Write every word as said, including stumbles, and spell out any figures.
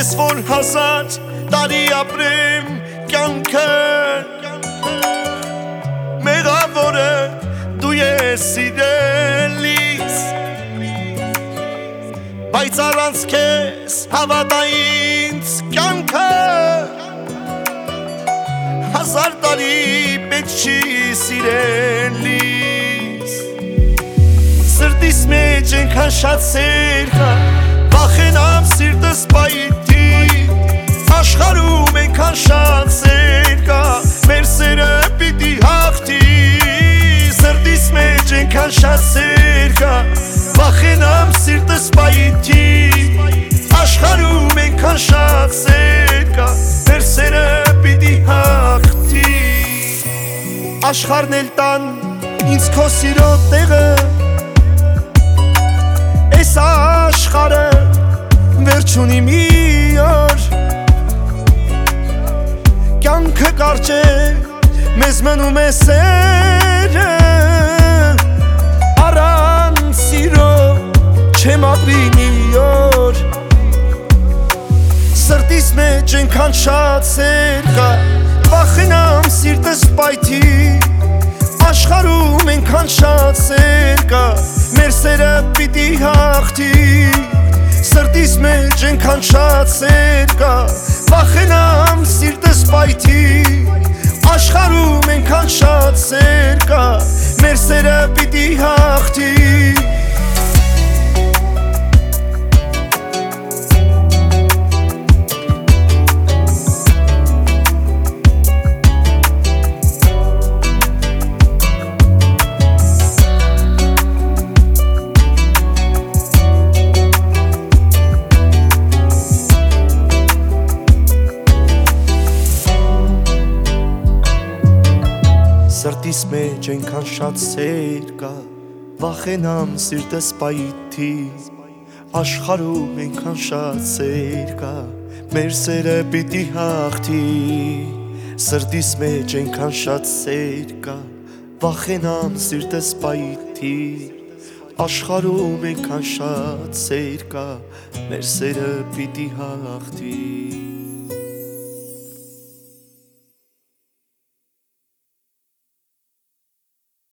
Ես որ հազար տարի ապրեմ կյանքը մեղավորը դու ես սիրելիս Բայց առանց քեզ հավատա ինձ կյանքը Հազար տարի պետք չի սիրելիս Սրտիս մեջ ենքան շատ սեր կա Վախենամ սիրտս պայթի Աշխարհում ենքան շատ սեր կա Մեր սերը պիտի հաղթի Սրտիս մեջ ենքան շատ սեր կա Վախենամ սիրտս պայթի Աշխարհում ենքան շատ սեր կա Մեր սերը պիտի հաղթի Աշխարհն էլ տան ինձ քո սիրո տեղը Այս աշխարհը վերջ ունի մի օր Կյանքը կարճ է մեզ մնում է սերը Առանց սիրո չեմ ապրի մի օր Սրտիս մեջ ենքան շատ սեր կա Վախենամ սիրտս պայթի Աշխարհում ենքան շատ սեր կա Մեր սերը պիտի հաղթի Սրտիս մեջ ենքան շատ սեր կա Վախենամ սիրտս պայթի Աշխարհում ենքան շատ սեր կա Մեր սերը պիտի հաղթի Սրտիս մեջ ենքան շատ սեր կա Վախենամ սիրտս պայթի Աշխարհում ենքան շատ սեր կա Մեր սերը պիտի հաղթի Սրտիս մեջ ենքան շատ սեր կա Վախենամ սիրտս պայթի Աշխարհում ենքան շատ սեր կա Մեր սերը պիտի հաղթի